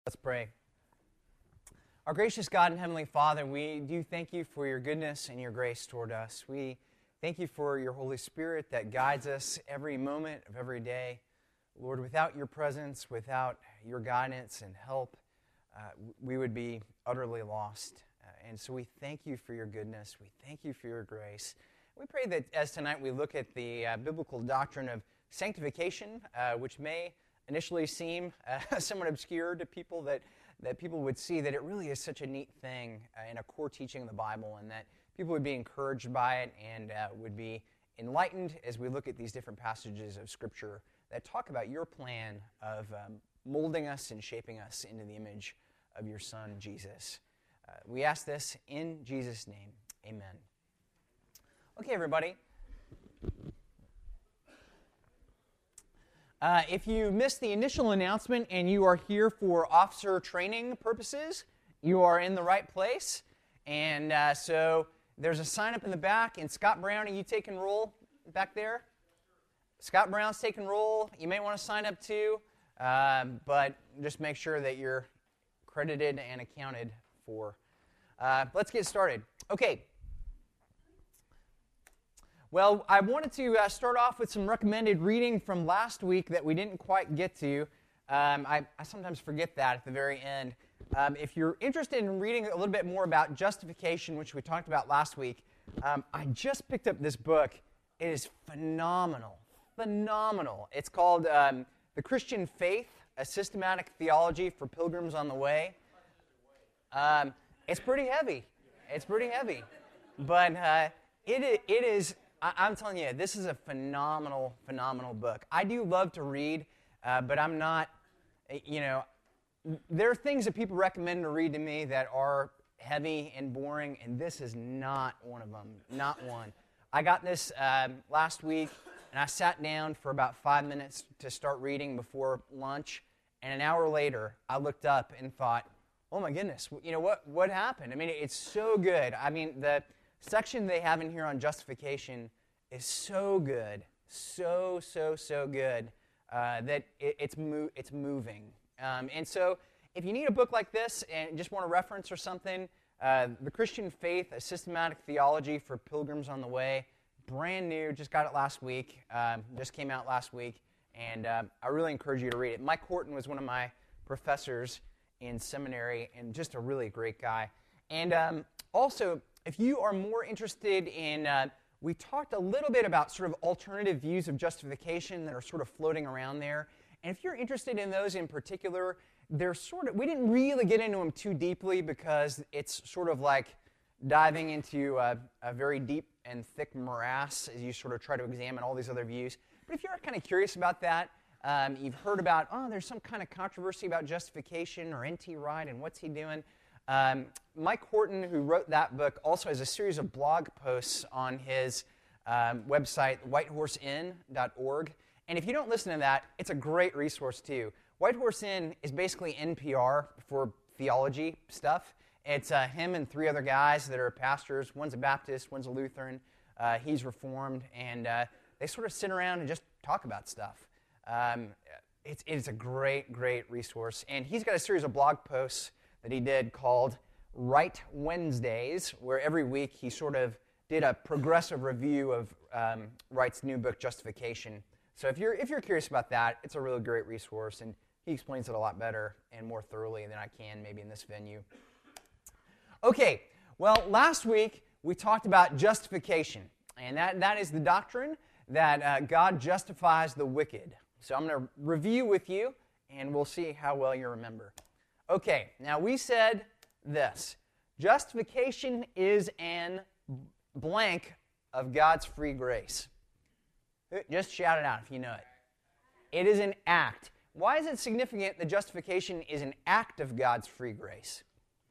Let's pray. Our gracious God and Heavenly Father, we do thank you for your goodness and your grace toward us. We thank you for your Holy Spirit that guides us every moment of every day. Lord, without your presence, without your guidance and help, we would be utterly lost. And so we thank you for your goodness. We thank you for your grace. We pray that as tonight we look at the biblical doctrine of sanctification, which may initially seem somewhat obscure to people, that people would see that it really is such a neat thing and a core teaching of the Bible, and that people would be encouraged by it and would be enlightened as we look at these different passages of Scripture that talk about your plan of molding us and shaping us into the image of your Son, Jesus. We ask this in Jesus' name. Amen. Okay, everybody. If you missed the initial announcement and you are here for officer training purposes, you are in the right place. And so there's a sign up in the back. And Scott Brown, are you taking roll back there? Scott Brown's taking roll. You may want to sign up too, but just make sure that you're credited and accounted for. Let's get started. Okay. Well, I wanted to start off with some recommended reading from last week that we didn't quite get to. I sometimes forget that at the very end. If you're interested in reading a little bit more about justification, which we talked about last week, I just picked up this book. It is phenomenal. Phenomenal. It's called The Christian Faith, A Systematic Theology for Pilgrims on the Way. It's pretty heavy. It's pretty heavy. But it is... I'm telling you, this is a phenomenal, phenomenal book. I do love to read, but I'm not, there are things that people recommend to read to me that are heavy and boring, and this is not one of them, not one. I got this last week, and I sat down for about 5 minutes to start reading before lunch, and an hour later, I looked up and thought, oh my goodness, what happened? I mean, it's so good. I mean, the section they have in here on justification is so good, so good that it's moving. And so if you need a book like this and just want a reference or something, The Christian Faith, A Systematic Theology for Pilgrims on the Way, brand new, just got it last week, just came out last week, and I really encourage you to read it. Mike Horton was one of my professors in seminary and just a really great guy. And also, if you are more interested in, we talked a little bit about sort of alternative views of justification that are sort of floating around there. And if you're interested in those in particular, they're sort of, we didn't really get into them too deeply because it's sort of like diving into a very deep and thick morass as you sort of try to examine all these other views. But if you're kind of curious about that, you've heard about, there's some kind of controversy about justification or N.T. Wright and what's he doing. Mike Horton, who wrote that book, also has a series of blog posts on his website, whitehorseinn.org. And if you don't listen to that, it's a great resource too. White Horse Inn is basically NPR for theology stuff. It's him and 3 other guys that are pastors. One's a Baptist, one's a Lutheran. He's Reformed, and they sort of sit around and just talk about stuff. It's a great resource. And he's got a series of blog posts that he did called Right Wednesdays, where every week he sort of did a progressive review of Wright's new book, Justification. So if you're curious about that, it's a really great resource, and he explains it a lot better and more thoroughly than I can maybe in this venue. Okay, well, last week we talked about justification, and that is the doctrine that God justifies the wicked. So I'm going to review with you, and we'll see how well you remember. Okay, now we said this. Justification is an blank of God's free grace. Just shout it out if you know it. It is an act. Why is it significant that justification is an act of God's free grace?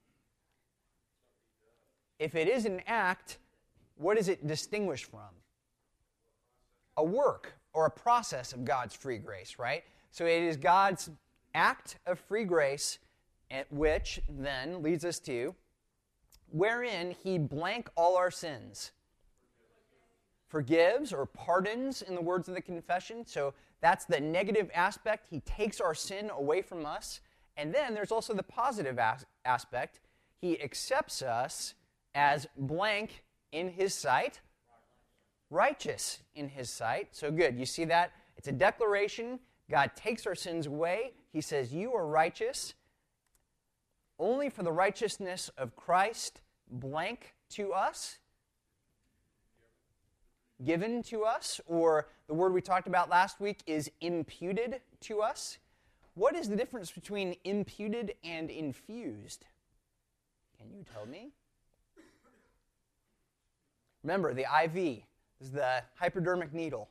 If it is an act, what is it distinguished from? A work or a process of God's free grace, right? So it is God's act of free grace, which then leads us to, wherein he blank all our sins. Forgives or pardons in the words of the confession. So that's the negative aspect. He takes our sin away from us And then there's also the positive aspect. He accepts us as blank in his sight, righteous in his sight. So good. You see that? It's a declaration. God takes our sins away. He says, you are righteous only for the righteousness of Christ, blank to us, given to us, or the word we talked about last week is imputed to us. What is the difference between imputed and infused? Can you tell me? Remember, the IV is the hypodermic needle.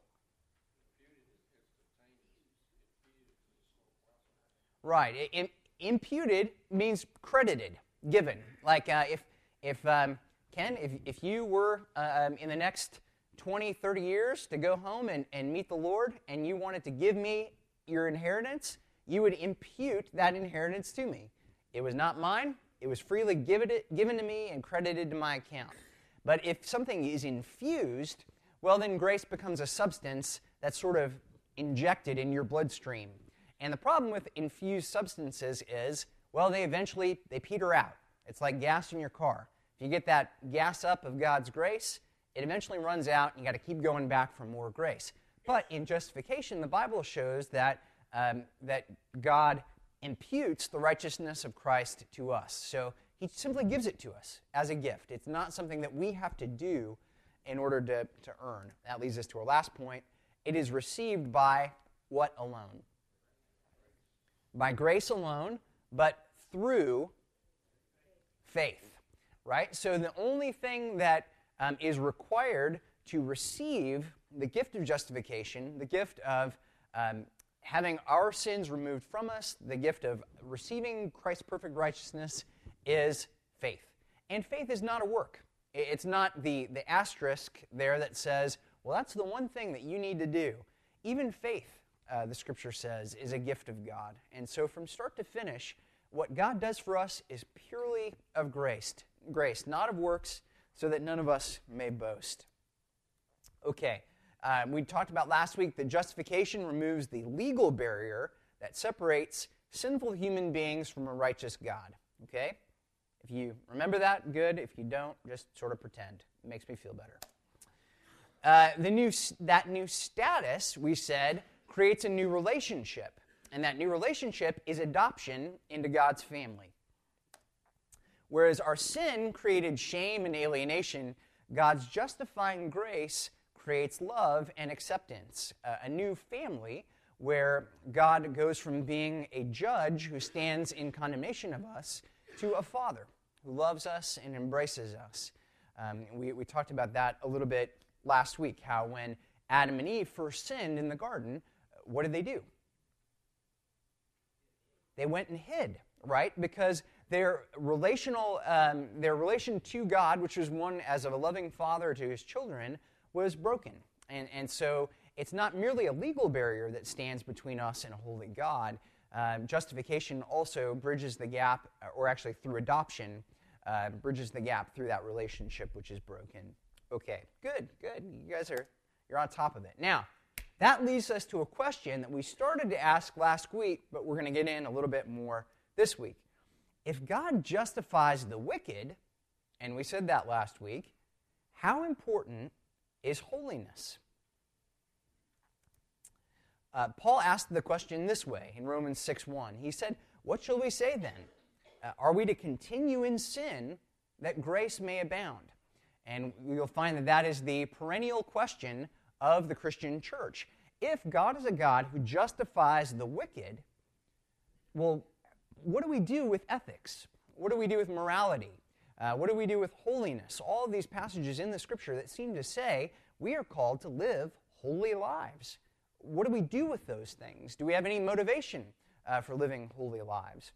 Right. Imputed means credited, given. Like Ken, if you were in the next 20, 30 years to go home and meet the Lord, and you wanted to give me your inheritance, you would impute that inheritance to me. It was not mine. It was freely given to me and credited to my account. But if something is infused, well, then grace becomes a substance that's sort of injected in your bloodstream. And the problem with infused substances is, well, they peter out. It's like gas in your car. If you get that gas up of God's grace, it eventually runs out, and you got to keep going back for more grace. But in justification, the Bible shows that God imputes the righteousness of Christ to us. So he simply gives it to us as a gift. It's not something that we have to do in order to earn. That leads us to our last point. It is received by what alone? By grace alone, but through faith, right? So the only thing that is required to receive the gift of justification, the gift of having our sins removed from us, the gift of receiving Christ's perfect righteousness, is faith. And faith is not a work. It's not the asterisk there that says, well, that's the one thing that you need to do. Even faith, the Scripture says, is a gift of God. And so from start to finish, what God does for us is purely of grace, not of works, so that none of us may boast. Okay, we talked about last week that justification removes the legal barrier that separates sinful human beings from a righteous God. Okay? If you remember that, good. If you don't, just sort of pretend. It makes me feel better. That new status, we said, creates a new relationship. And that new relationship is adoption into God's family. Whereas our sin created shame and alienation, God's justifying grace creates love and acceptance. A new family where God goes from being a judge who stands in condemnation of us to a father who loves us and embraces us. We talked about that a little bit last week, how when Adam and Eve first sinned in the garden, what did they do? They went and hid, right? Because their relation to God, which was one as of a loving father to his children, was broken. And so it's not merely a legal barrier that stands between us and a holy God. Justification also bridges the gap, or actually through adoption, bridges the gap through that relationship which is broken. Okay, good. You guys you're on top of it. Now, that leads us to a question that we started to ask last week, but we're going to get in a little bit more this week. If God justifies the wicked, and we said that last week, how important is holiness? Paul asked the question this way in Romans 6:1. He said, "What shall we say then? Are we to continue in sin that grace may abound?" And you'll find that that is the perennial question of the Christian church. If God is a God who justifies the wicked, well, what do we do with ethics? What do we do with morality? What do we do with holiness? All of these passages in the Scripture that seem to say we are called to live holy lives. What do we do with those things? Do we have any motivation for living holy lives?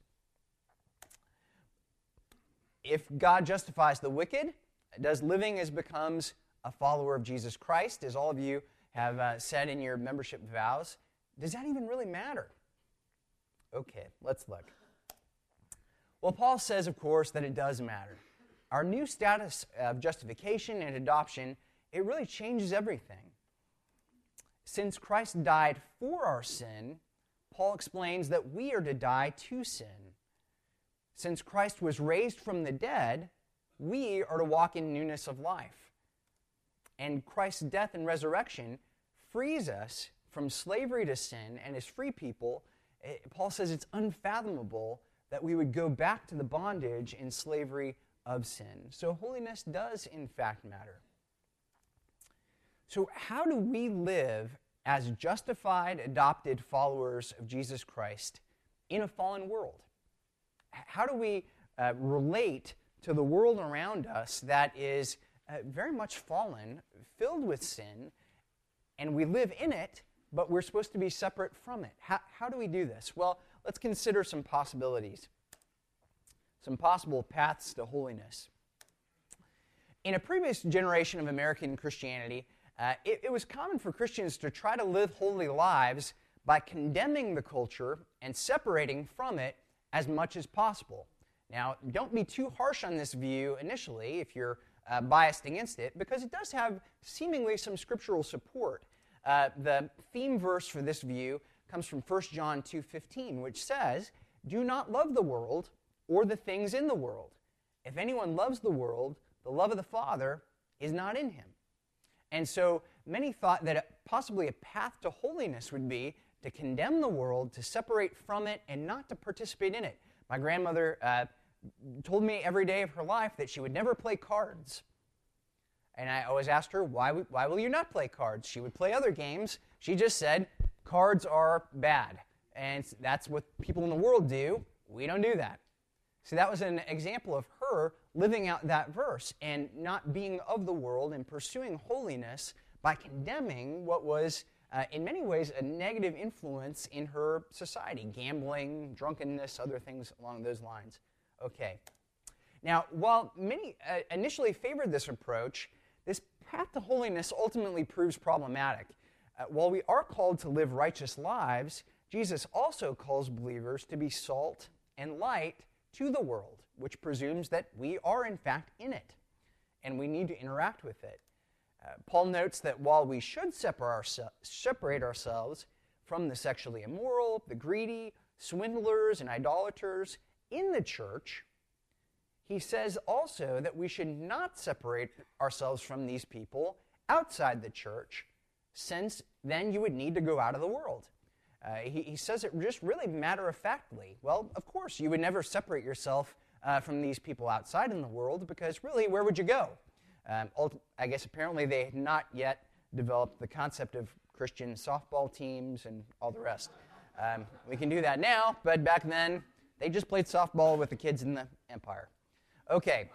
If God justifies the wicked, does living as becomes a follower of Jesus Christ, as all of you have said in your membership vows, does that even really matter? Okay, let's look. Well, Paul says, of course, that it does matter. Our new status of justification and adoption, it really changes everything. Since Christ died for our sin, Paul explains that we are to die to sin. since Christ was raised from the dead, we are to walk in newness of life. And Christ's death and resurrection frees us from slavery to sin, and as free people, Paul says it's unfathomable that we would go back to the bondage and slavery of sin. So holiness does, in fact, matter. So how do we live as justified, adopted followers of Jesus Christ in a fallen world? How do we relate to the world around us that is very much fallen, filled with sin, and we live in it, but we're supposed to be separate from it? How do we do this? Well, let's consider some possibilities, some possible paths to holiness. In a previous generation of American Christianity, it was common for Christians to try to live holy lives by condemning the culture and separating from it as much as possible. Now, don't be too harsh on this view initially if you're biased against it, because it does have seemingly some scriptural support. The theme verse for this view comes from 1 John 2:15, which says, "Do not love the world or the things in the world. If anyone loves the world, the love of the Father is not in him." And so many thought that possibly a path to holiness would be to condemn the world, to separate from it, and not to participate in it. My grandmother told me every day of her life that she would never play cards. And I always asked her, why will you not play cards? She would play other games. She just said, cards are bad. And that's what people in the world do. We don't do that. So that was an example of her living out that verse and not being of the world and pursuing holiness by condemning what was, in many ways, a negative influence in her society. Gambling, drunkenness, other things along those lines. Okay. Now, while many initially favored this approach, this path to holiness ultimately proves problematic. While we are called to live righteous lives, Jesus also calls believers to be salt and light to the world, which presumes that we are in fact in it, and we need to interact with it. Paul notes that while we should separate ourselves from the sexually immoral, the greedy, swindlers, and idolaters in the church, he says also that we should not separate ourselves from these people outside the church, since then you would need to go out of the world. He says it just really matter-of-factly. Well, of course, you would never separate yourself from these people outside in the world, because really, where would you go? I guess apparently they had not yet developed the concept of Christian softball teams and all the rest. We can do that now, but back then, they just played softball with the kids in the empire. Okay.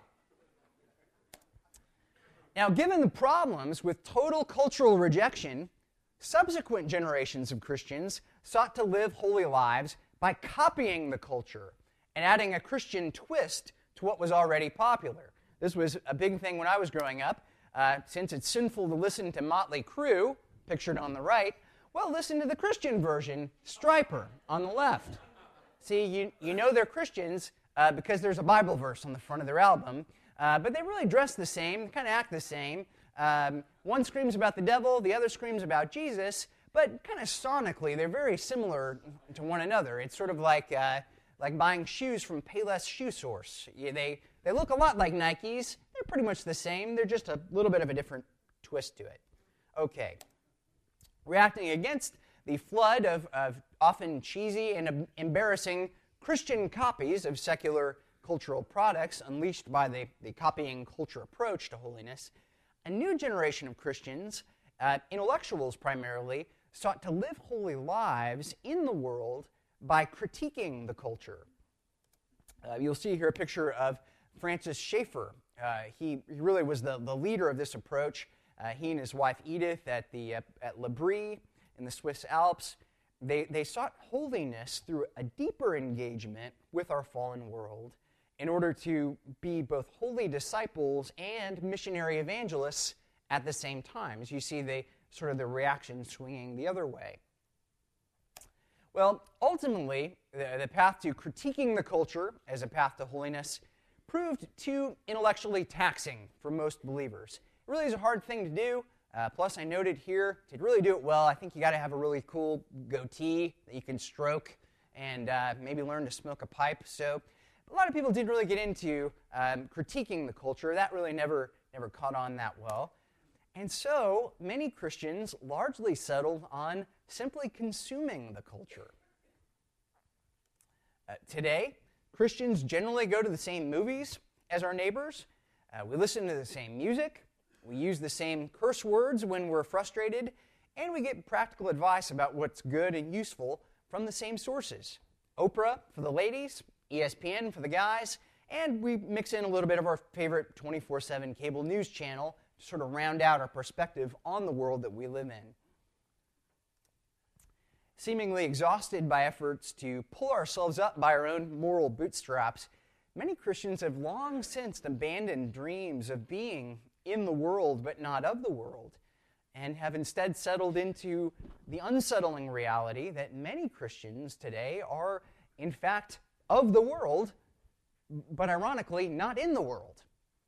Now, given the problems with total cultural rejection, subsequent generations of Christians sought to live holy lives by copying the culture and adding a Christian twist to what was already popular. This was a big thing when I was growing up. Since it's sinful to listen to Motley Crue, pictured on the right, well, listen to the Christian version, Stryper, on the left. See, you know they're Christians because there's a Bible verse on the front of their album, but they really dress the same, kind of act the same. One screams about the devil, the other screams about Jesus, but kind of sonically, they're very similar to one another. It's sort of like buying shoes from Payless Shoe Source. They look a lot like Nikes. They're pretty much the same. They're just a little bit of a different twist to it. Okay. Reacting against the flood of often cheesy and embarrassing Christian copies of secular cultural products unleashed by the copying culture approach to holiness, a new generation of Christians, intellectuals primarily, sought to live holy lives in the world by critiquing the culture. You'll see here a picture of Francis Schaeffer. He really was the leader of this approach. He and his wife Edith at L'Abri in the Swiss Alps, they sought holiness through a deeper engagement with our fallen world in order to be both holy disciples and missionary evangelists at the same time. As you see, the reaction swinging the other way. Well, ultimately, the path to critiquing the culture as a path to holiness proved too intellectually taxing for most believers. It really is a hard thing to do. Plus, I noted here, to really do it well, I think you got to have a really cool goatee that you can stroke and maybe learn to smoke a pipe. So A lot of people didn't really get into critiquing the culture. That really never caught on that well. And so many Christians largely settled on simply consuming the culture. Today, Christians generally go to the same movies as our neighbors. We listen to the same music. We use the same curse words when we're frustrated. And we get practical advice about what's good and useful from the same sources. Oprah for the ladies, ESPN for the guys, and we mix in a little bit of our favorite 24/7 cable news channel to sort of round out our perspective on the world that we live in. Seemingly exhausted by efforts to pull ourselves up by our own moral bootstraps, many Christians have long since abandoned dreams of being in the world but not of the world, and have instead settled into the unsettling reality that many Christians today are, in fact, of the world, but ironically, not in the world.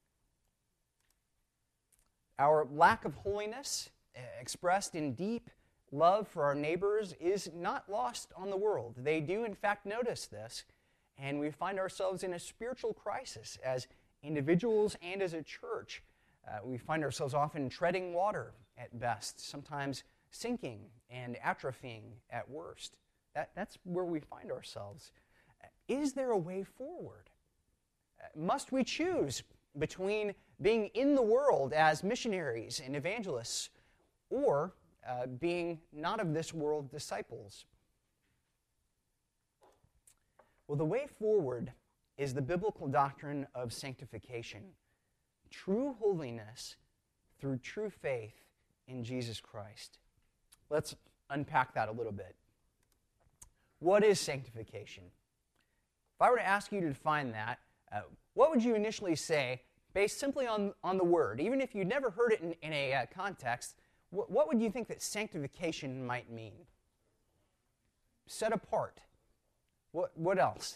Our lack of holiness, expressed in deep love for our neighbors, is not lost on the world. They do, in fact, notice this, and we find ourselves in a spiritual crisis as individuals and as a church. We find ourselves often treading water at best, sometimes sinking and atrophying at worst. That's where we find ourselves. Is there a way forward? Must we choose between being in the world as missionaries and evangelists or being not of this world disciples? Well, the way forward is the biblical doctrine of sanctification, true holiness through true faith in Jesus Christ. Let's unpack that a little bit. What is sanctification? If I were to ask you to define that, what would you initially say based simply on the word? Even if you'd never heard it in a context, what would you think that sanctification might mean? Set apart. What else?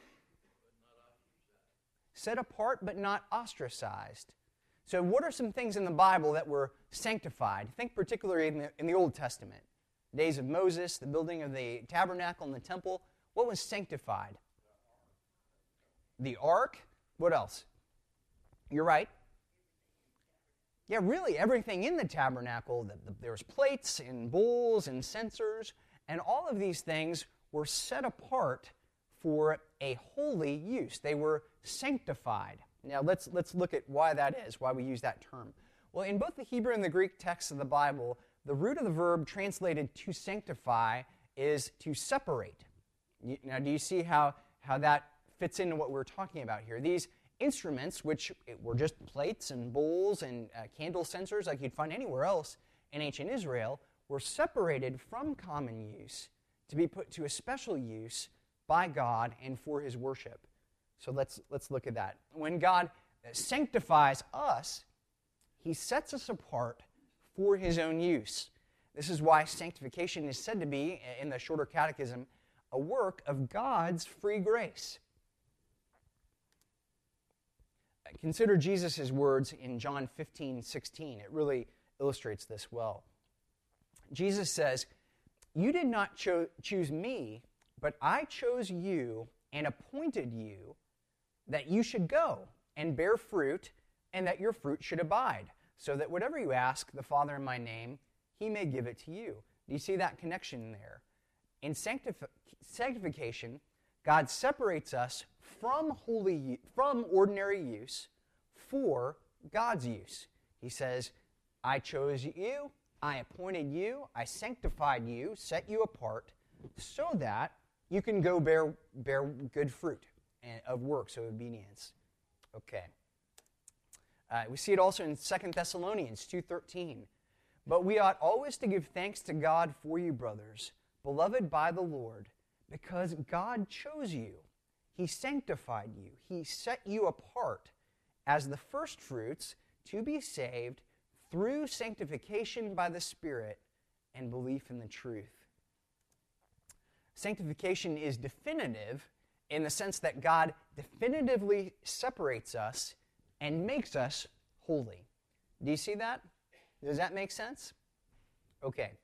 Set apart but not ostracized. So what are some things in the Bible that were sanctified? Think particularly in the Old Testament. The days of Moses, the building of the tabernacle and the temple. What was sanctified? The ark. What else? You're right. Yeah, really everything in the tabernacle. There was plates and bowls and censers, and all of these things were set apart for a holy use. They were sanctified. Now let's look at why that is, why we use that term. Well, in both the Hebrew and the Greek texts of the Bible, the root of the verb translated to sanctify is to separate. Now, do you see how that fits into what we're talking about here? These instruments, which were just plates and bowls and candle censers like you'd find anywhere else in ancient Israel, were separated from common use to be put to a special use by God and for His worship. So let's look at that. When God sanctifies us, He sets us apart for His own use. This is why sanctification is said to be, in the Shorter Catechism, a work of God's free grace. Consider Jesus' words in John 15:16. It really illustrates this well. Jesus says, "You did not choose me, but I chose you and appointed you that you should go and bear fruit, and that your fruit should abide, so that whatever you ask the Father in my name, He may give it to you." Do you see that connection there? In sanctification, God separates us from ordinary use for God's use. He says, I chose you, I appointed you, I sanctified you, set you apart, so that you can go bear good fruit of works of obedience. Okay. We see it also in 2 Thessalonians 2:13. "But we ought always to give thanks to God for you, brothers, beloved by the Lord, because God chose you. He sanctified you. He set you apart as the firstfruits to be saved through sanctification by the Spirit and belief in the truth." Sanctification is definitive in the sense that God definitively separates us and makes us holy. Do you see that? Does that make sense? Okay.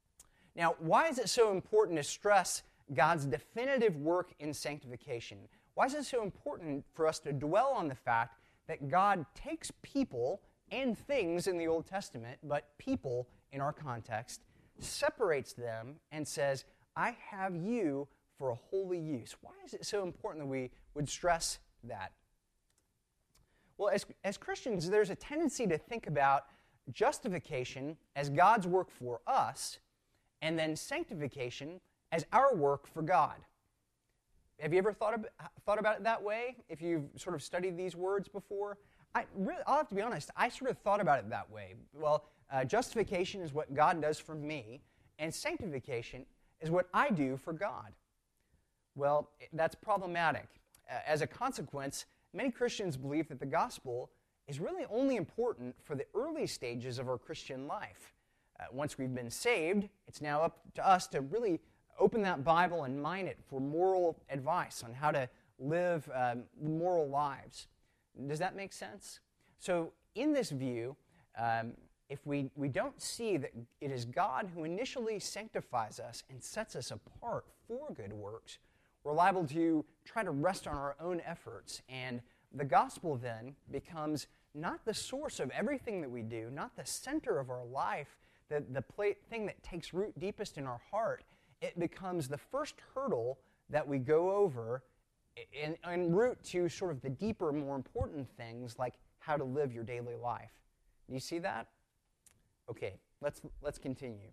Now, why is it so important to stress God's definitive work in sanctification? Why is it so important for us to dwell on the fact that God takes people and things in the Old Testament, but people in our context, separates them and says, I have you for a holy use? Why is it so important that we would stress that? Well, as Christians, there's a tendency to think about justification as God's work for us, and then sanctification as our work for God. Have you ever thought about it that way? If you've sort of studied these words before? I'll have to be honest, I sort of thought about it that way. Well, justification is what God does for me, and sanctification is what I do for God. Well, that's problematic. As a consequence, many Christians believe that the gospel is really only important for the early stages of our Christian life. Once we've been saved, it's now up to us to really open that Bible and mine it for moral advice on how to live moral lives. Does that make sense? So in this view, if we don't see that it is God who initially sanctifies us and sets us apart for good works, we're liable to try to rest on our own efforts. And the gospel then becomes not the source of everything that we do, not the center of our life, the thing that takes root deepest in our heart. It becomes the first hurdle that we go over en route to sort of the deeper, more important things like how to live your daily life. Do you see that? Okay, let's continue.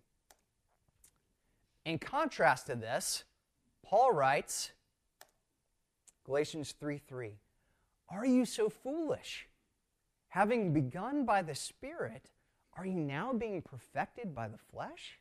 In contrast to this, Paul writes, Galatians 3:3, "Are you so foolish? Having begun by the Spirit, are you now being perfected by the flesh?"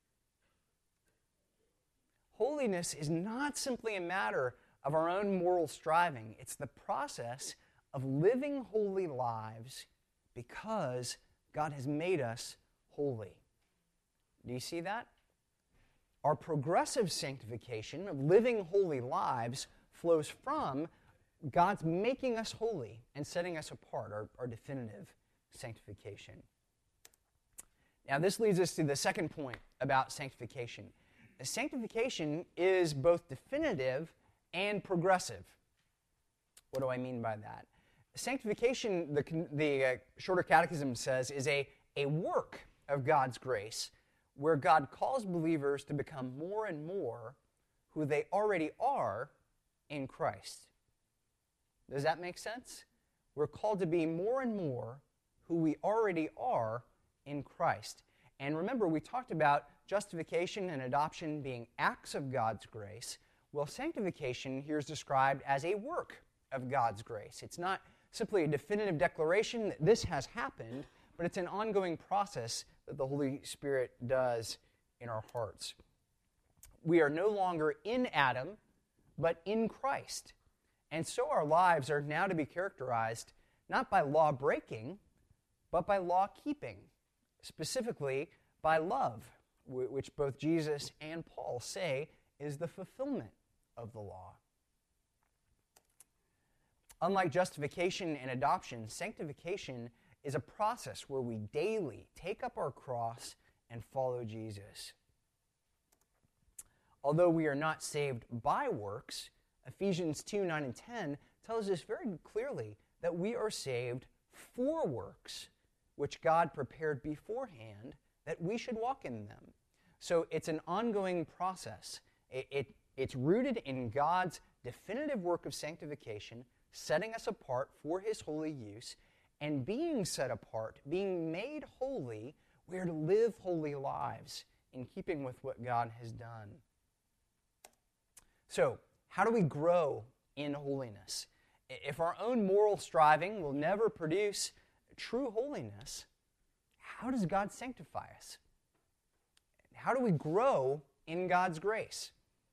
Holiness is not simply a matter of our own moral striving. It's the process of living holy lives because God has made us holy. Do you see that? Our progressive sanctification of living holy lives flows from God's making us holy and setting us apart, our definitive sanctification. Now, this leads us to the second point about sanctification. Sanctification is both definitive and progressive. What do I mean by that? Sanctification, the Shorter Catechism says, is a work of God's grace where God calls believers to become more and more who they already are in Christ. Does that make sense? We're called to be more and more who we already are in Christ. And remember, we talked about justification and adoption being acts of God's grace. Well, sanctification here is described as a work of God's grace. It's not simply a definitive declaration that this has happened, but it's an ongoing process that the Holy Spirit does in our hearts. We are no longer in Adam, but in Christ. And so our lives are now to be characterized not by law breaking, but by law keeping, specifically by love, which both Jesus and Paul say is the fulfillment of the law. Unlike justification and adoption, sanctification is a process where we daily take up our cross and follow Jesus. Although we are not saved by works, Ephesians 2:9 and 10 tells us very clearly that we are saved for works, which God prepared beforehand that we should walk in them. So it's an ongoing process. It's rooted in God's definitive work of sanctification, setting us apart for His holy use, and being set apart, being made holy, we are to live holy lives in keeping with what God has done. So, how do we grow in holiness? If our own moral striving will never produce true holiness, how does God sanctify us? How do we grow in God's grace?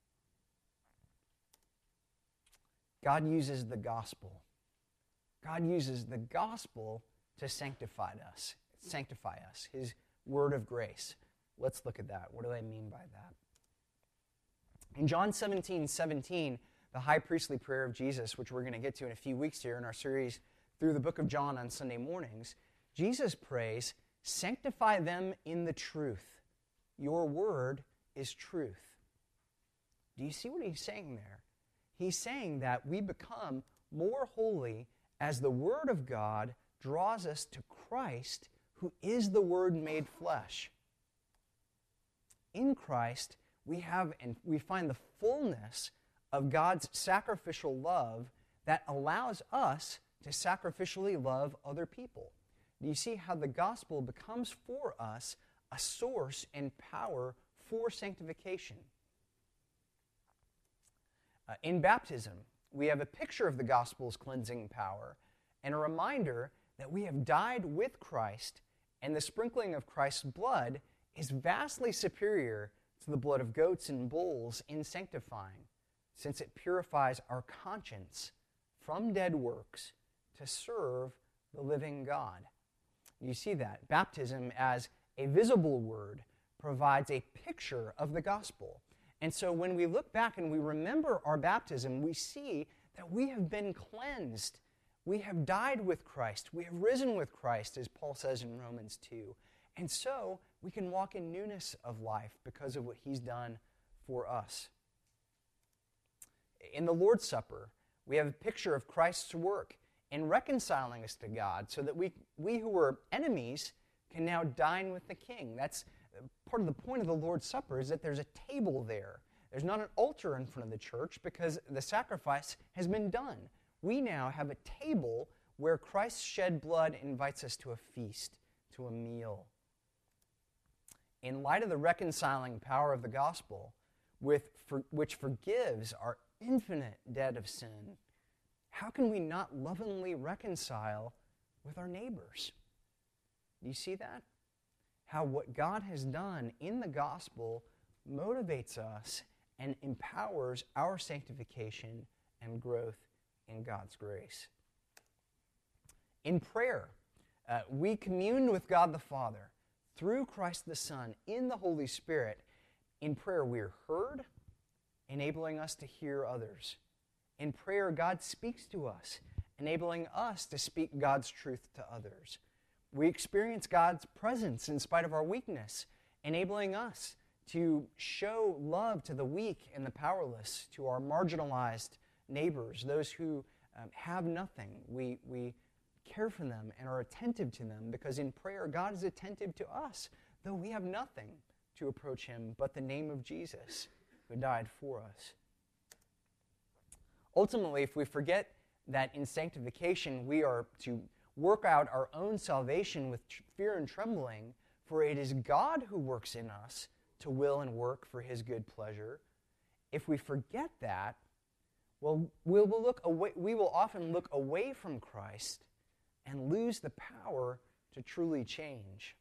God uses the gospel. God uses the gospel to sanctify us, His word of grace. Let's look at that. What do I mean by that? In John 17:17, the high priestly prayer of Jesus, which we're going to get to in a few weeks here in our series through the book of John on Sunday mornings, Jesus prays, "Sanctify them in the truth. Your word is truth." Do you see what he's saying there? He's saying that we become more holy as the Word of God draws us to Christ, who is the Word made flesh. In Christ, we find the fullness of God's sacrificial love that allows us to sacrificially love other people. Do you see how the gospel becomes for us a source and power for sanctification? In baptism, we have a picture of the gospel's cleansing power and a reminder that we have died with Christ, and the sprinkling of Christ's blood is vastly superior to the blood of goats and bulls in sanctifying, since it purifies our conscience from dead works to serve the living God. You see that. Baptism, as a visible word, provides a picture of the gospel. And so when we look back and we remember our baptism, we see that we have been cleansed. We have died with Christ. We have risen with Christ, as Paul says in Romans 2. And so we can walk in newness of life because of what he's done for us. In the Lord's Supper, we have a picture of Christ's work in reconciling us to God so that we who were enemies can now dine with the King. That's part of the point of the Lord's Supper, is that there's a table there. There's not an altar in front of the church because the sacrifice has been done. We now have a table where Christ's shed blood invites us to a feast, to a meal. In light of the reconciling power of the gospel, which forgives our infinite debt of sin, how can we not lovingly reconcile with our neighbors? Do you see that? How what God has done in the gospel motivates us and empowers our sanctification and growth in God's grace. In prayer, we commune with God the Father through Christ the Son in the Holy Spirit. In prayer, we are heard, enabling us to hear others. In prayer, God speaks to us, enabling us to speak God's truth to others. We experience God's presence in spite of our weakness, enabling us to show love to the weak and the powerless, to our marginalized neighbors, those who have nothing. We care for them and are attentive to them because in prayer, God is attentive to us, though we have nothing to approach him but the name of Jesus, who died for us. Ultimately, if we forget that in sanctification we are to work out our own salvation with fear and trembling, for it is God who works in us to will and work for his good pleasure. If we forget that, well, we will often look away from Christ and lose the power to truly change.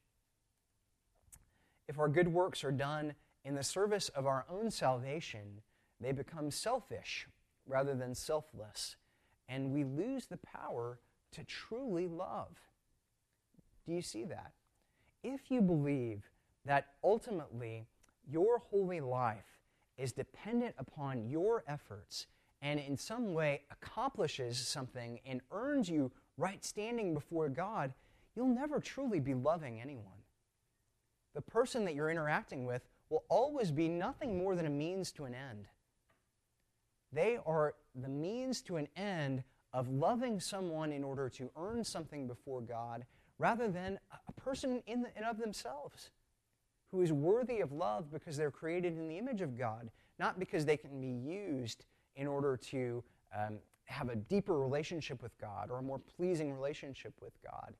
If our good works are done in the service of our own salvation, they become selfish rather than selfless, and we lose the power to truly love. Do you see that? If you believe that ultimately your holy life is dependent upon your efforts and in some way accomplishes something and earns you right standing before God, you'll never truly be loving anyone. The person that you're interacting with will always be nothing more than a means to an end. They are the means to an end of loving someone in order to earn something before God, rather than a person in and of themselves who is worthy of love because they're created in the image of God, not because they can be used in order to have a deeper relationship with God or a more pleasing relationship with God.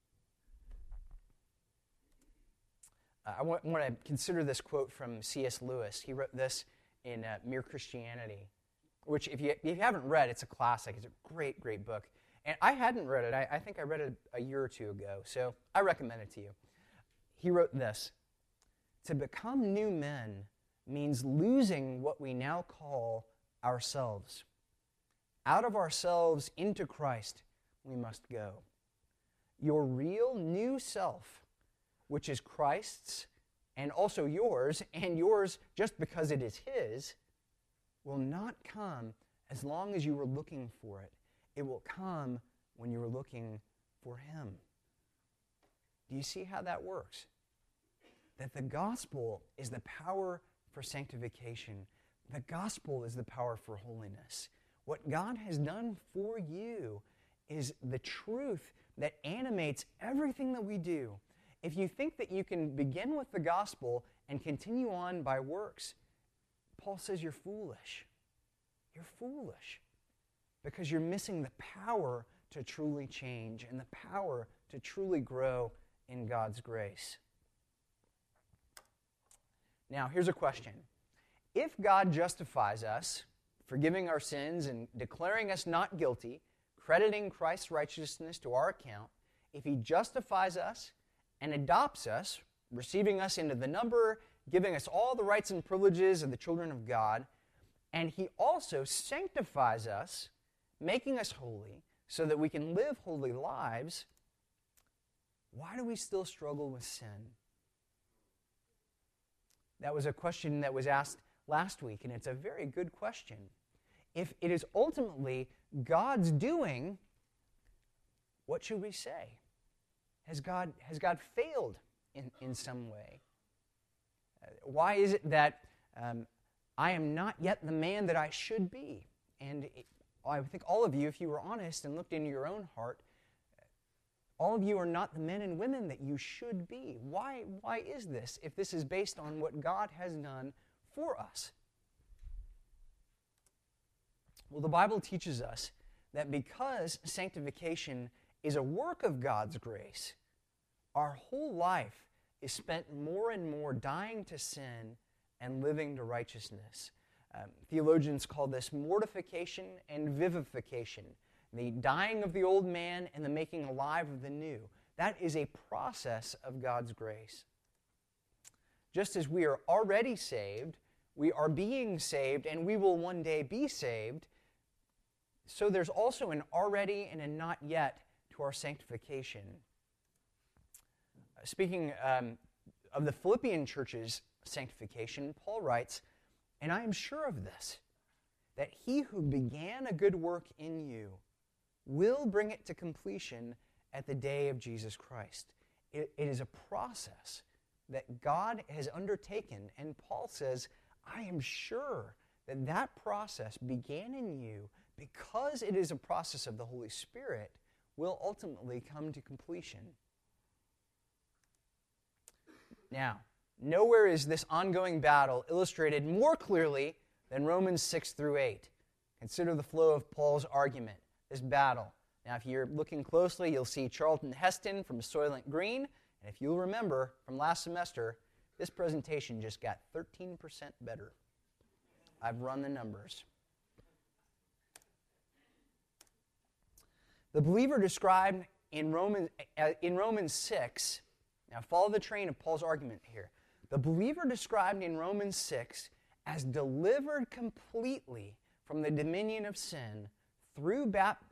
I want to consider this quote from C.S. Lewis. He wrote this in Mere Christianity, which if you haven't read, it's a classic. It's a great, great book. And I hadn't read it. I think I read it a year or two ago, so I recommend it to you. He wrote this: "To become new men means losing what we now call ourselves. Out of ourselves into Christ we must go. Your real new self, which is Christ's and also yours, and yours just because it is his, will not come as long as you were looking for it. It will come when you are looking for him." Do you see how that works? That the gospel is the power for sanctification. The gospel is the power for holiness. What God has done for you is the truth that animates everything that we do. If you think that you can begin with the gospel and continue on by works, Paul says you're foolish. You're foolish because you're missing the power to truly change and the power to truly grow in God's grace. Now, here's a question. If God justifies us, forgiving our sins and declaring us not guilty, crediting Christ's righteousness to our account, if He justifies us and adopts us, receiving us into the number, giving us all the rights and privileges of the children of God, and He also sanctifies us, making us holy, so that we can live holy lives, why do we still struggle with sin? That was a question that was asked last week, and it's a very good question. If it is ultimately God's doing, what should we say? Has God failed in some way? Why is it that I am not yet the man that I should be? And I think all of you, if you were honest and looked into your own heart, all of you are not the men and women that you should be. Why is this, if this is based on what God has done for us? Well, the Bible teaches us that because sanctification is a work of God's grace, our whole life is spent more and more dying to sin and living to righteousness. Theologians call this mortification and vivification, the dying of the old man and the making alive of the new. That is a process of God's grace. Just as we are already saved, we are being saved, and we will one day be saved, so there's also an already and a not yet to our sanctification. Speaking of the Philippian church's sanctification, Paul writes, "And I am sure of this, that He who began a good work in you will bring it to completion at the day of Jesus Christ." It is a process that God has undertaken, and Paul says, I am sure that that process began in you because it is a process of the Holy Spirit will ultimately come to completion. Now, nowhere is this ongoing battle illustrated more clearly than Romans 6 through 8. Consider the flow of Paul's argument, this battle. Now, if you're looking closely, you'll see Charlton Heston from Soylent Green, and if you'll remember from last semester, this presentation just got 13% better. I've run the numbers. The believer described in Romans 6, now follow the train of Paul's argument here. The believer described in Romans 6 as delivered completely from the dominion of sin through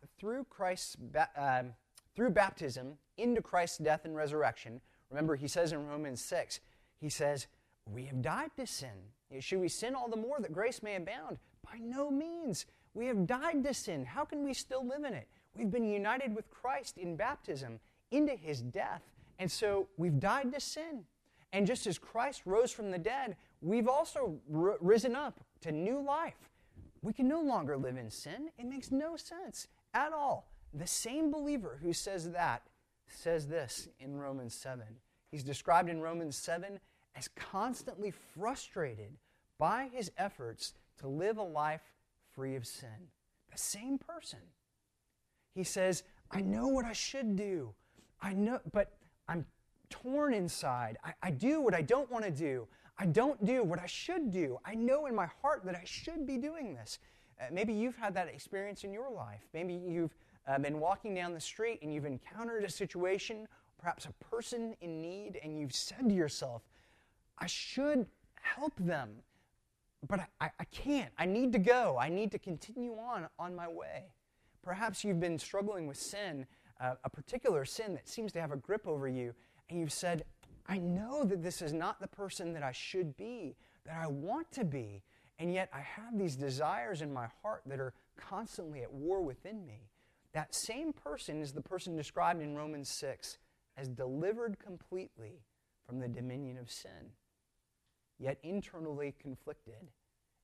baptism into Christ's death and resurrection. Remember, he says in Romans 6, he says, we have died to sin. Should we sin all the more that grace may abound? By no means. We have died to sin. How can we still live in it? We've been united with Christ in baptism into His death, and so we've died to sin. And just as Christ rose from the dead, we've also risen up to new life. We can no longer live in sin. It makes no sense at all. The same believer who says that says this in Romans 7. He's described in Romans 7 as constantly frustrated by his efforts to live a life free of sin. The same person. He says, I know what I should do. I know, but I'm torn inside. I do what I don't want to do. I don't do what I should do. I know in my heart that I should be doing this. Maybe you've had that experience in your life. Maybe you've been walking down the street and you've encountered a situation, perhaps a person in need, and you've said to yourself, I should help them, but I can't. I need to go. I need to continue on my way. Perhaps you've been struggling with sin, a particular sin that seems to have a grip over you, and you've said, I know that this is not the person that I should be, that I want to be, and yet I have these desires in my heart that are constantly at war within me. That same person is the person described in Romans 6 as delivered completely from the dominion of sin, yet internally conflicted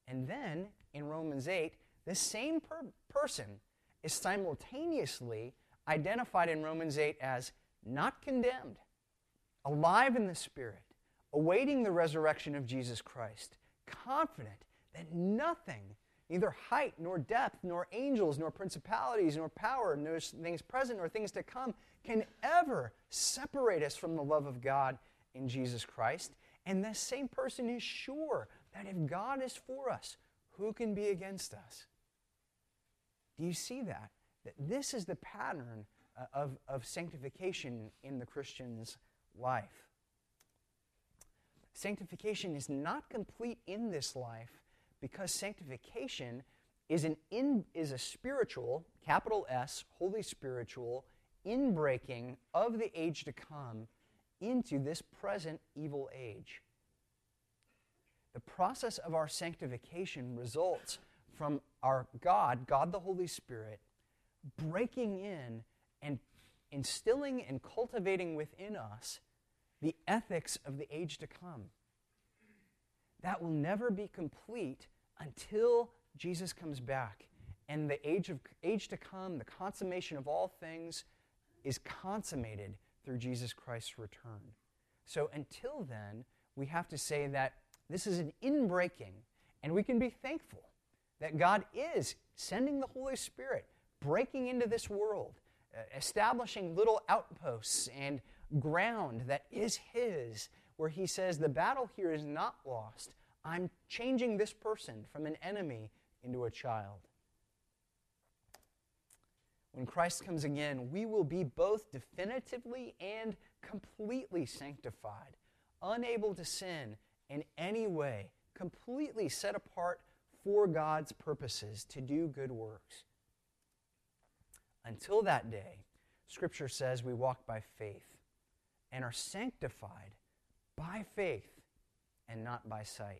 And then, in Romans 8, this same person is simultaneously identified in Romans 8 as not condemned, alive in the Spirit, awaiting the resurrection of Jesus Christ, confident that nothing, neither height nor depth, nor angels, nor principalities, nor power, nor things present, nor things to come, can ever separate us from the love of God in Jesus Christ. And this same person is sure that if God is for us, who can be against us? Do you see that? That this is the pattern of sanctification in the Christian's life. Sanctification is not complete in this life because sanctification is a spiritual, capital S, holy spiritual, inbreaking of the age to come into this present evil age. The process of our sanctification results from our God the Holy Spirit, breaking in and instilling and cultivating within us the ethics of the age to come. That will never be complete until Jesus comes back. And the age to come, the consummation of all things, is consummated through Jesus Christ's return. So until then, we have to say that this is an inbreaking, and we can be thankful that God is sending the Holy Spirit, breaking into this world, establishing little outposts and ground that is His, where He says, the battle here is not lost. I'm changing this person from an enemy into a child. When Christ comes again, we will be both definitively and completely sanctified, unable to sin in any way, completely set apart for God's purposes to do good works. Until that day, Scripture says we walk by faith and are sanctified by faith and not by sight.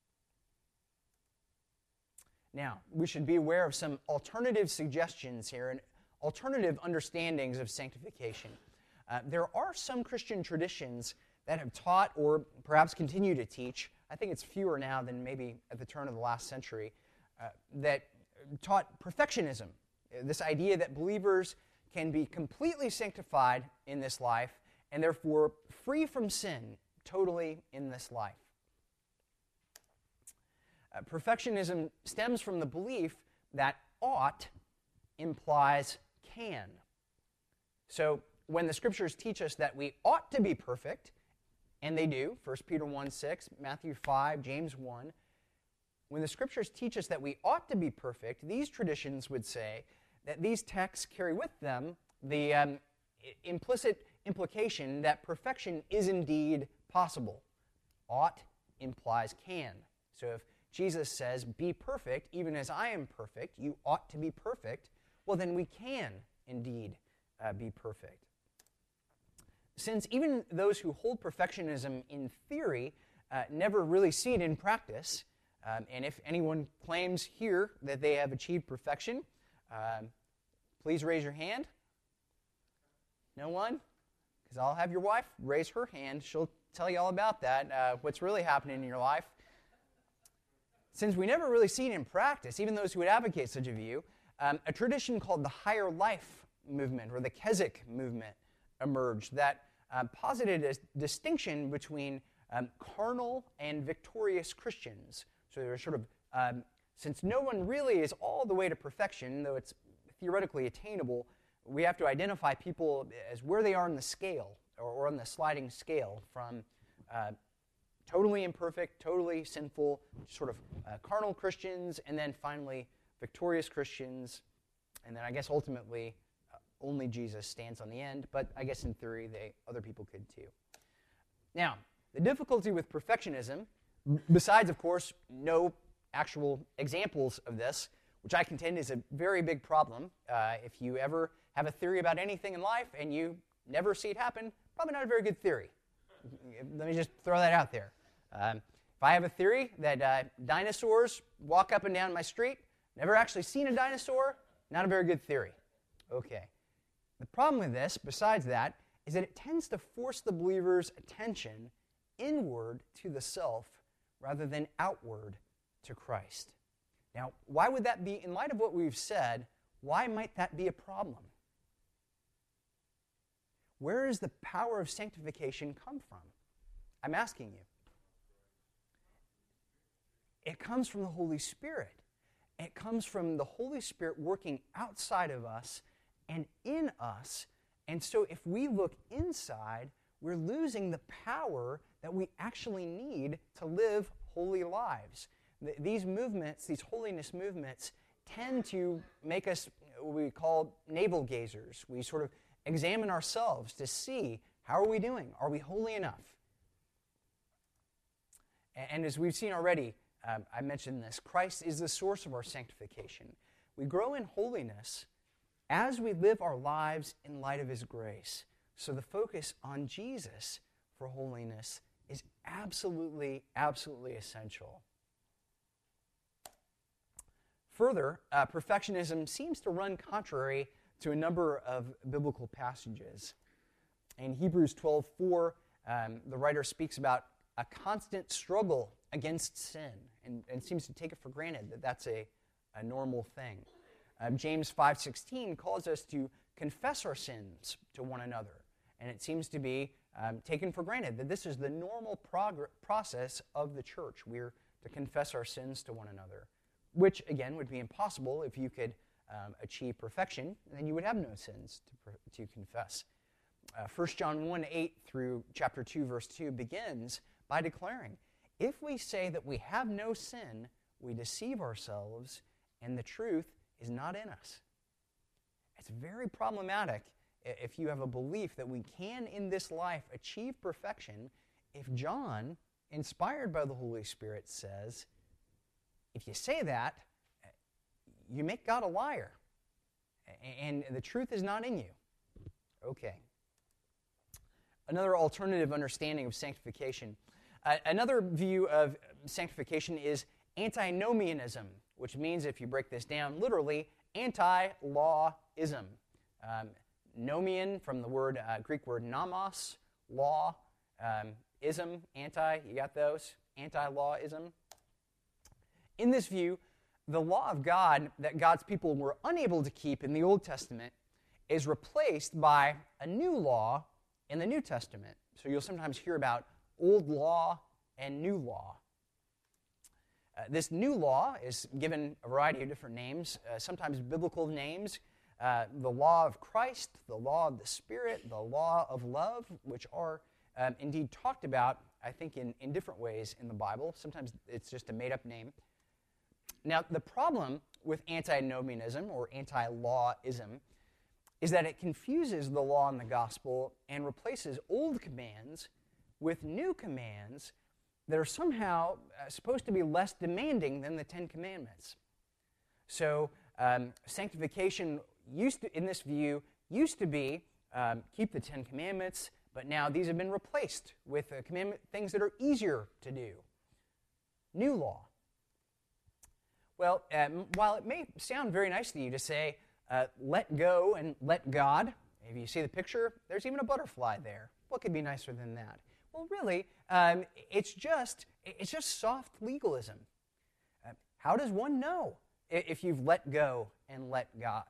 Now, we should be aware of some alternative suggestions here and alternative understandings of sanctification. There are some Christian traditions that have taught or perhaps continue to teach, I think it's fewer now than maybe at the turn of the last century, that taught perfectionism, this idea that believers can be completely sanctified in this life and therefore free from sin totally in this life. Perfectionism stems from the belief that ought implies can. So when the Scriptures teach us that we ought to be perfect, and they do, 1 Peter 1:6, Matthew 5, James 1, when the Scriptures teach us that we ought to be perfect, these traditions would say that these texts carry with them the implicit implication that perfection is indeed possible. Ought implies can. So if Jesus says, be perfect, even as I am perfect, you ought to be perfect, well then we can indeed be perfect. Since even those who hold perfectionism in theory never really see it in practice, and if anyone claims here that they have achieved perfection, please raise your hand. No one? Because I'll have your wife raise her hand. She'll tell you all about that, what's really happening in your life. Since we never really see it in practice, even those who would advocate such a view, a tradition called the Higher Life movement, or the Keswick movement, emerged that posited a distinction between carnal and victorious Christians. So there was sort of, since no one really is all the way to perfection, though it's theoretically attainable, we have to identify people as where they are in the scale, or on the sliding scale, from totally imperfect, totally sinful, sort of carnal Christians, and then finally victorious Christians, and then I guess ultimately only Jesus stands on the end, but I guess in theory other people could too. Now, the difficulty with perfectionism, besides of course no actual examples of this, which I contend is a very big problem. If you ever have a theory about anything in life and you never see it happen, probably not a very good theory. Let me just throw that out there. If I have a theory that dinosaurs walk up and down my street, never actually seen a dinosaur, not a very good theory. Okay. The problem with this, besides that, is that it tends to force the believer's attention inward to the self rather than outward to Christ. Now, why would that be, in light of what we've said, why might that be a problem? Where does the power of sanctification come from? I'm asking you. It comes from the Holy Spirit. It comes from the Holy Spirit working outside of us and in us. And so if we look inside, we're losing the power that we actually need to live holy lives. These movements, these holiness movements, tend to make us what we call navel gazers. We sort of examine ourselves to see, how are we doing? Are we holy enough? And as we've seen already, I mentioned this, Christ is the source of our sanctification. We grow in holiness as we live our lives in light of His grace. So the focus on Jesus for holiness is absolutely, absolutely essential. Further, perfectionism seems to run contrary to a number of biblical passages. In Hebrews 12:4, the writer speaks about a constant struggle against sin and seems to take it for granted that that's a normal thing. James 5:16 calls us to confess our sins to one another, and it seems to be taken for granted that this is the normal process of the church. We're to confess our sins to one another, which, again, would be impossible if you could achieve perfection, then you would have no sins to confess. 1 John 1:8 through chapter 2, verse 2 begins by declaring, if we say that we have no sin, we deceive ourselves, and the truth is not in us. It's very problematic if you have a belief that we can, in this life, achieve perfection, if John, inspired by the Holy Spirit, says, if you say that, you make God a liar, and the truth is not in you. Okay. Another alternative understanding of sanctification. Another view of sanctification is antinomianism, which means, if you break this down literally, anti-lawism. Nomian from the Greek word nomos, law, ism, anti, you got those? Anti-lawism. In this view, the law of God that God's people were unable to keep in the Old Testament is replaced by a new law in the New Testament. So you'll sometimes hear about old law and new law. This new law is given a variety of different names, sometimes biblical names. The law of Christ, the law of the Spirit, the law of love, which are indeed talked about, I think, in different ways in the Bible. Sometimes it's just a made-up name. Now, the problem with antinomianism or anti-lawism is that it confuses the law and the gospel and replaces old commands with new commands that are somehow supposed to be less demanding than the Ten Commandments. So sanctification in this view used to be keep the Ten Commandments, but now these have been replaced with things that are easier to do. New law. Well, while it may sound very nice to you to say, let go and let God, if you see the picture, there's even a butterfly there. What could be nicer than that? Well, really, it's just soft legalism. How does one know if you've let go and let God?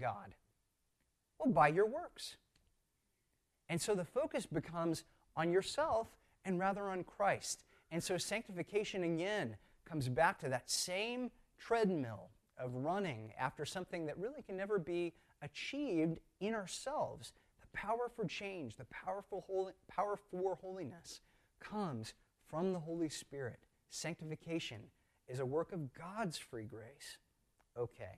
Well, by your works. And so the focus becomes on yourself and rather on Christ. And so sanctification, again, comes back to that same treadmill of running after something that really can never be achieved in ourselves. The power for change, the power for holiness comes from the Holy Spirit. Sanctification is a work of God's free grace. Okay.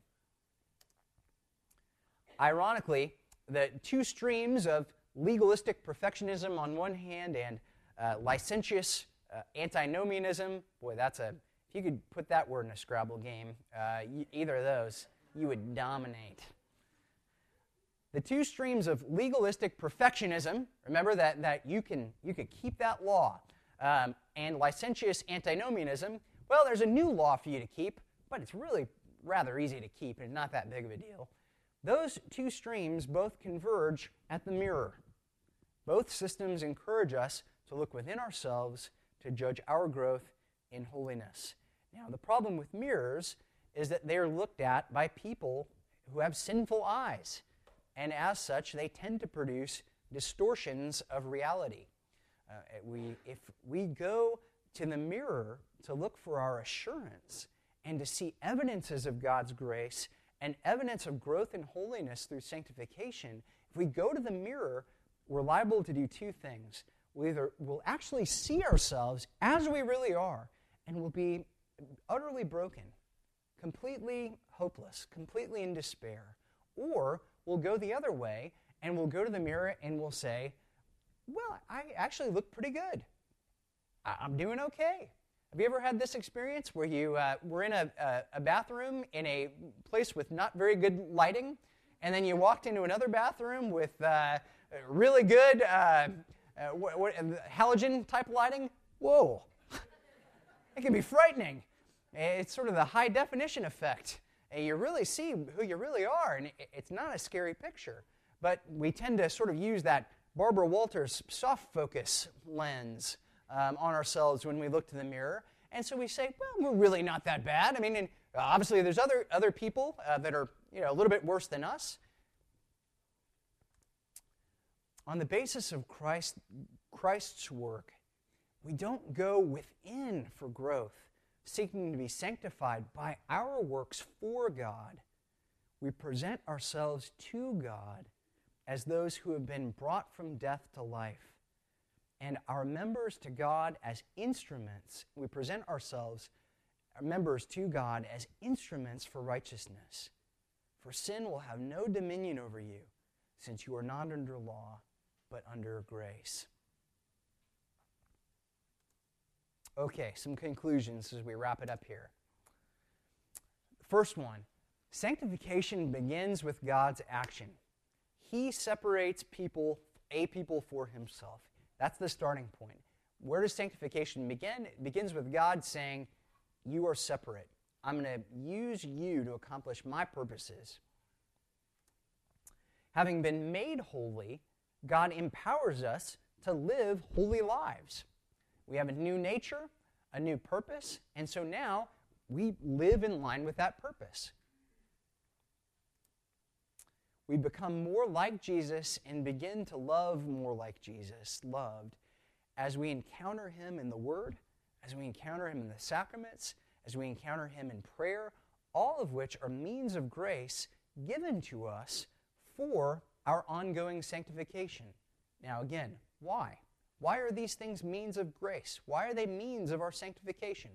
Ironically, the two streams of legalistic perfectionism on one hand and licentious antinomianism, boy, if you could put that word in a Scrabble game, either of those, you would dominate. The two streams of legalistic perfectionism, remember that you could keep that law, and licentious antinomianism, well, there's a new law for you to keep, but it's really rather easy to keep and not that big of a deal. Those two streams both converge at the mirror. Both systems encourage us to look within ourselves to judge our growth in holiness. Now, the problem with mirrors is that they are looked at by people who have sinful eyes, and as such, they tend to produce distortions of reality. If we go to the mirror to look for our assurance and to see evidences of God's grace and evidence of growth in holiness through sanctification, if we go to the mirror, we're liable to do two things. We'll actually see ourselves as we really are, and we'll be utterly broken, completely hopeless, completely in despair. Or we'll go the other way, and we'll go to the mirror and we'll say, well, I actually look pretty good. I'm doing okay. Have you ever had this experience where you were in a bathroom in a place with not very good lighting, and then you walked into another bathroom with really good halogen-type lighting? Whoa. It can be frightening. It's sort of the high-definition effect. You really see who you really are, and it's not a scary picture. But we tend to sort of use that Barbara Walters soft focus lens on ourselves when we look to the mirror. And so we say, well, we're really not that bad. I mean, and obviously there's other people that are a little bit worse than us. On the basis of Christ's work, we don't go within for growth, seeking to be sanctified by our works for God. We present ourselves to God as those who have been brought from death to life, and our members to God as instruments. We present ourselves, our members to God, as instruments for righteousness. For sin will have no dominion over you, since you are not under law, but under grace. Okay, some conclusions as we wrap it up here. First one, sanctification begins with God's action. He separates a people for himself. That's the starting point. Where does sanctification begin? It begins with God saying, you are separate. I'm going to use you to accomplish my purposes. Having been made holy, God empowers us to live holy lives. We have a new nature, a new purpose, and so now we live in line with that purpose. We become more like Jesus and begin to love more like Jesus loved as we encounter him in the Word, as we encounter him in the sacraments, as we encounter him in prayer, all of which are means of grace given to us for our ongoing sanctification. Now again, why? Why are these things means of grace? Why are they means of our sanctification?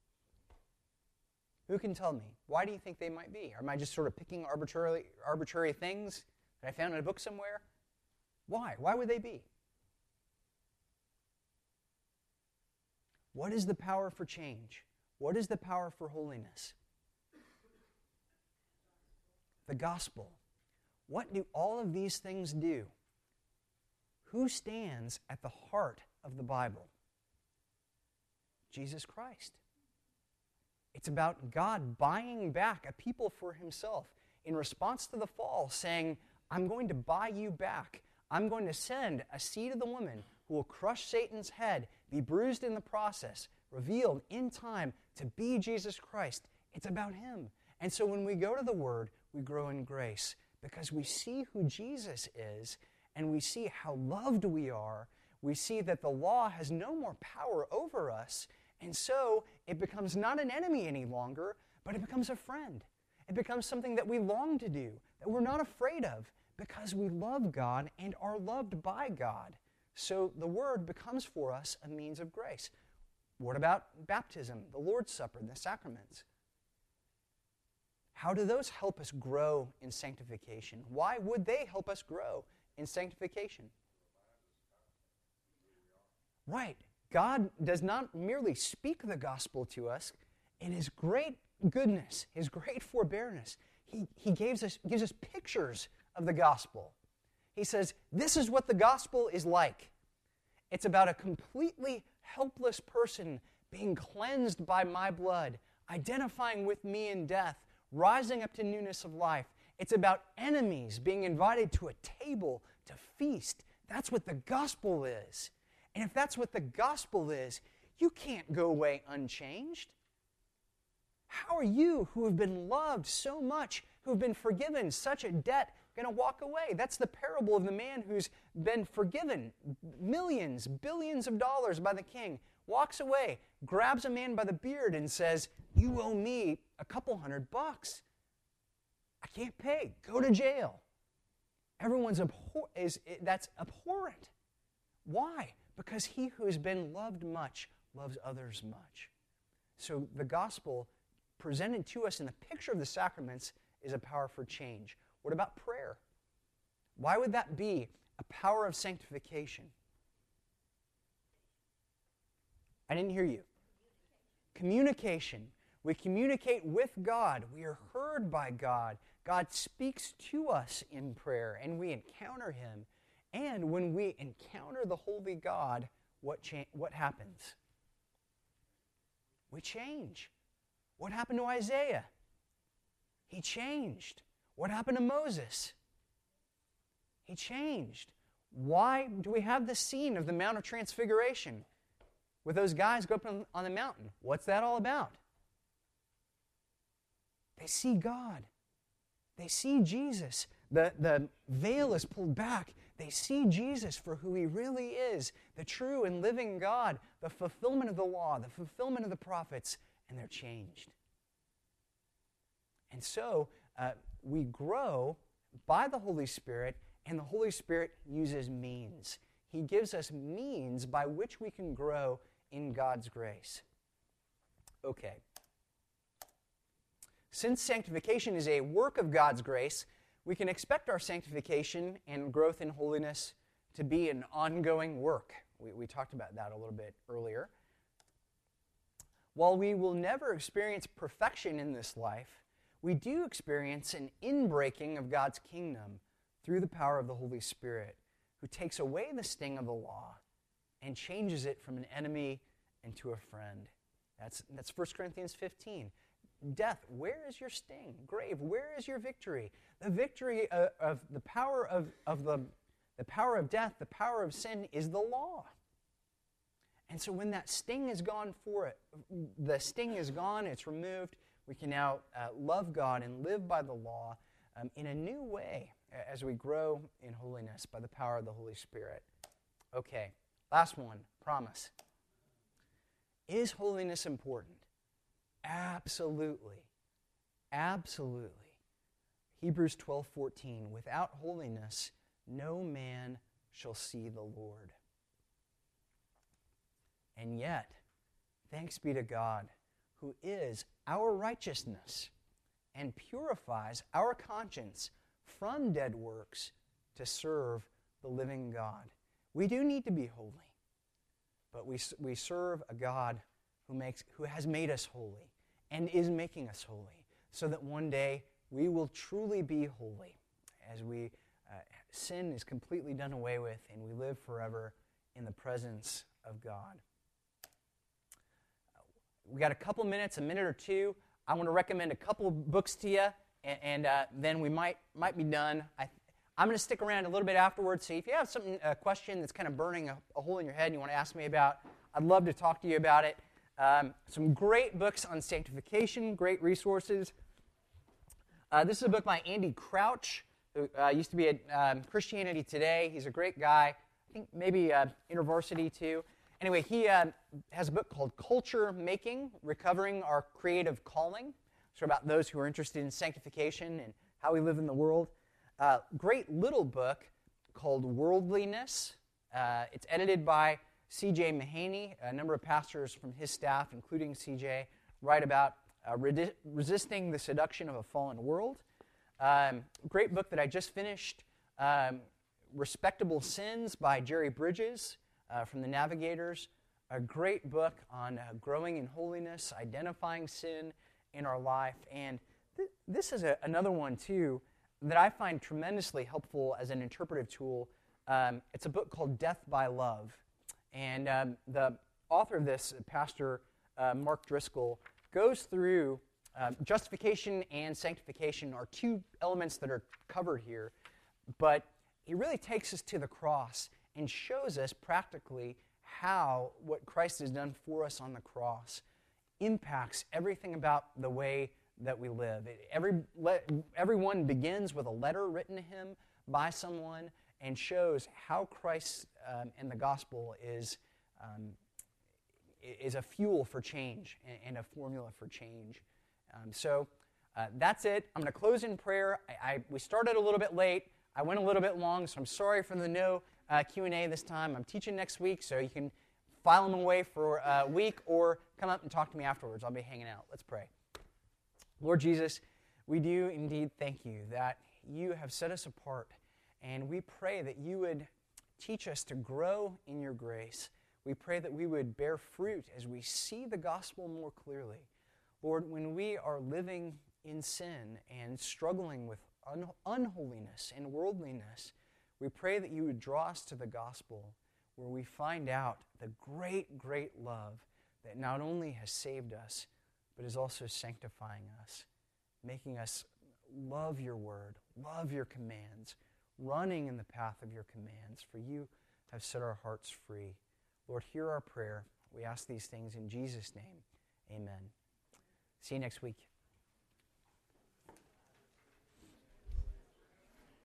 Who can tell me? Why do you think they might be? Or am I just sort of picking arbitrary things that I found in a book somewhere? Why? Why would they be? What is the power for change? What is the power for holiness? The gospel. What do all of these things do? Who stands at the heart of the Bible? Jesus Christ. It's about God buying back a people for himself in response to the fall, saying, I'm going to buy you back. I'm going to send a seed of the woman who will crush Satan's head, be bruised in the process, revealed in time to be Jesus Christ. It's about him. And so when we go to the Word, we grow in grace because we see who Jesus is and we see how loved we are. We see that the law has no more power over us. And so it becomes not an enemy any longer, but it becomes a friend. It becomes something that we long to do, that we're not afraid of, because we love God and are loved by God. So the Word becomes for us a means of grace. What about baptism, the Lord's Supper, the sacraments? How do those help us grow in sanctification? Why would they help us grow in sanctification? Right. God does not merely speak the gospel to us. In his great goodness, his great forbearance, he gives us pictures of the gospel. He says, this is what the gospel is like. It's about a completely helpless person being cleansed by my blood, identifying with me in death, rising up to newness of life. It's about enemies being invited to a table to feast. That's what the gospel is. And if that's what the gospel is, you can't go away unchanged. How are you, who have been loved so much, who have been forgiven such a debt, going to walk away? That's the parable of the man who's been forgiven millions, billions of dollars by the king, walks away, grabs a man by the beard and says, "You owe me a couple $100. I can't pay. Go to jail." Everyone's that's abhorrent. Why? Because he who has been loved much loves others much. So the gospel presented to us in the picture of the sacraments is a power for change. What about prayer? Why would that be a power of sanctification? I didn't hear you. Communication. We communicate with God. We are heard by God. God speaks to us in prayer, and we encounter Him. And when we encounter the Holy God, what happens? We change. What happened to Isaiah? He changed. What happened to Moses? He changed. Why do we have this scene of the Mount of Transfiguration with those guys go up on the mountain? What's that all about? They see God. They see Jesus. The veil is pulled back. They see Jesus for who He really is, the true and living God, the fulfillment of the law, the fulfillment of the prophets, and they're changed. And so we grow by the Holy Spirit, and the Holy Spirit uses means. He gives us means by which we can grow in God's grace. Okay. Since sanctification is a work of God's grace, we can expect our sanctification and growth in holiness to be an ongoing work. We talked about that a little bit earlier. While we will never experience perfection in this life, we do experience an inbreaking of God's kingdom through the power of the Holy Spirit, who takes away the sting of the law and changes it from an enemy into a friend. That's 1 Corinthians 15. Death, where is your sting? Grave, where is your victory? The victory of the power of the power of death, the power of sin is the law. And so when that sting is gone the sting is gone, it's removed, we can now love God and live by the law in a new way as we grow in holiness by the power of the Holy Spirit. Okay, last one, promise. Is holiness important? Absolutely. Absolutely. Hebrews 12:14, without holiness, no man shall see the Lord. And yet, thanks be to God, who is our righteousness and purifies our conscience from dead works to serve the living God. We do need to be holy, but we serve a God who has made us holy and is making us holy, so that one day we will truly be holy as sin is completely done away with and we live forever in the presence of God. We got a couple minutes, a minute or two. I want to recommend a couple books to you, and then we might be done. I'm going to stick around a little bit afterwards, so if you have a question that's kind of burning a hole in your head and you want to ask me about, I'd love to talk to you about it. Some great books on sanctification, great resources. This is a book by Andy Crouch, who used to be at Christianity Today. He's a great guy. I think maybe InterVarsity too. Anyway, he has a book called Culture Making, Recovering Our Creative Calling. So about those who are interested in sanctification and how we live in the world. Great little book called Worldliness. It's edited by C.J. Mahaney. A number of pastors from his staff, including C.J., write about resisting the seduction of a fallen world. Great book that I just finished, Respectable Sins by Jerry Bridges from the Navigators. A great book on growing in holiness, identifying sin in our life. And this is another one, too, that I find tremendously helpful as an interpretive tool. It's a book called Death by Love. And the author of this, Pastor Mark Driscoll, goes through justification and sanctification are two elements that are covered here. But he really takes us to the cross and shows us practically how what Christ has done for us on the cross impacts everything about the way that we live. Everyone begins with a letter written to him by someone and shows how Christ and the gospel is a fuel for change and a formula for change. So that's it. I'm going to close in prayer. We started a little bit late. I went a little bit long, so I'm sorry for the no Q&A this time. I'm teaching next week, so you can file them away for a week or come up and talk to me afterwards. I'll be hanging out. Let's pray. Lord Jesus, we do indeed thank you that you have set us apart, and we pray that you would teach us to grow in your grace. We pray that we would bear fruit as we see the gospel more clearly. Lord, when we are living in sin and struggling with unholiness and worldliness, we pray that you would draw us to the gospel where we find out the great, great love that not only has saved us, but is also sanctifying us, making us love your word, love your commands, running in the path of your commands, for you have set our hearts free. Lord, hear our prayer. We ask these things in Jesus' name. Amen. See you next week.